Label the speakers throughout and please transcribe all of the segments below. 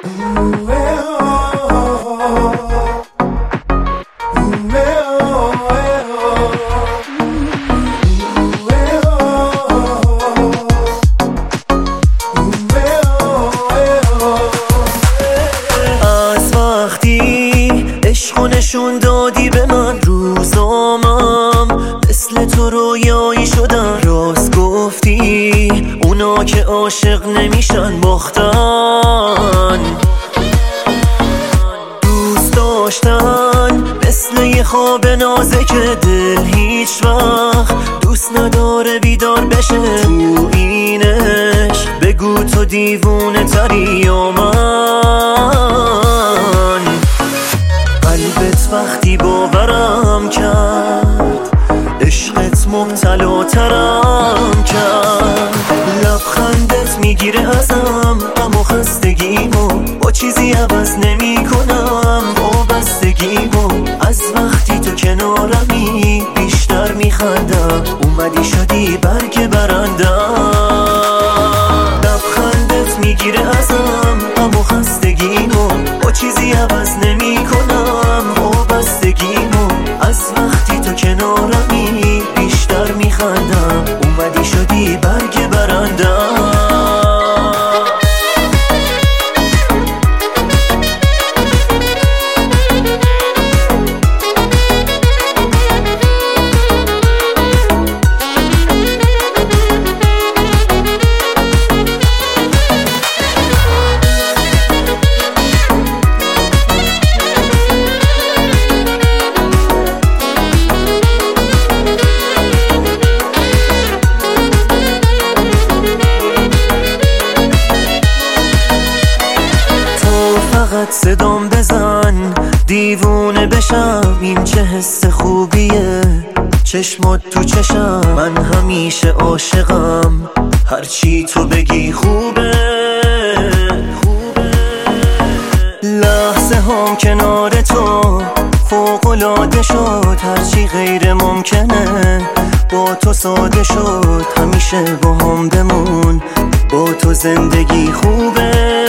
Speaker 1: از وقتی عشقو نشون دادی به من، روزامم مثل تو رویایی شدن. راست گفتی اونا که عاشق نمیشن باختن. دوست داشتن مثل یه خواب نازه که دل هیچ وقت دوست نداره بیدار بشه. تو اینش بگو تو دیوونه تری یا من. قلبت وقتی باورم کرد، عشقت مبتلاترم کرد. لبخندت میگیره ازم غم و خستگیمو، با چیزی عوض نمی کنم وابستگیمو. از وقتی تو کنارمی بیشتر میخندم، اومدی شدی برگ برندم. لبخندت میگیره ازم غم و خستگیمو، با چیزی عوض نمی کنم وابستگیمو. از وقتی تو کنارمی بیشتر میخندم، اومدی شدی برگ برندم. فقط صدام بزن دیوونه بشم، این چه حس خوبیه چشمات تو چشم. من همیشه عاشقم، هرچی تو بگی خوبه. لحظه هم کنار تو فوق‌العاده شد، هرچی غیر ممکنه با تو ساده شد. همیشه با هم بمون، با تو زندگی خوبه.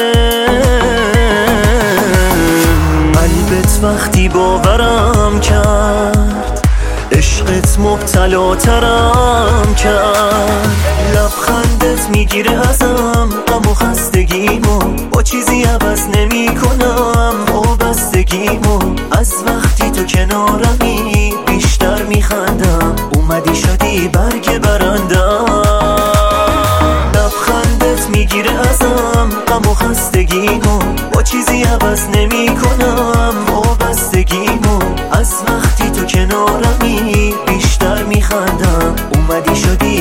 Speaker 1: قلبت وقتی باورم کرد، عشقت مبتلاترم کرد. لبخندت میگیره ازم غم و خستگیمو، با چیزی عوض نمی کنم وابستگیمو. از وقتی تو کنارمی بیشتر میخندم، اومدی شدی برگ برندم. لبخندت میگیره ازم غم و خستگیمو، با چیزی عوض نمی کنم وابستگیمو. از وقتی تو کنارمی بیشتر میخندم، اومدی شدی